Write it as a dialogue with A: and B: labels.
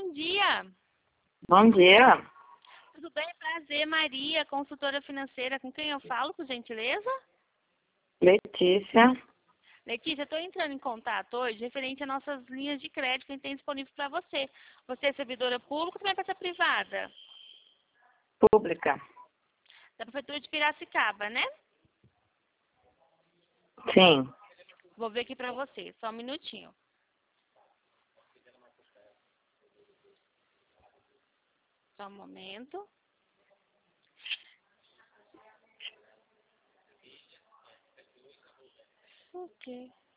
A: bom dia.
B: Bom dia,
A: Tudo bem? Prazer, Maria, consultora financeira. Com quem eu falo, por gentileza?
B: Letícia.
A: Letícia, estou entrando em contato hoje referente às nossas linhas de crédito que a gente tem disponível para você. Você é servidora pública ou também é peça privada?
B: Pública.
A: Da Prefeitura de Piracicaba, né?
B: Sim.
A: Vou ver aqui para você, só um minutinho. Só um momento. Ok.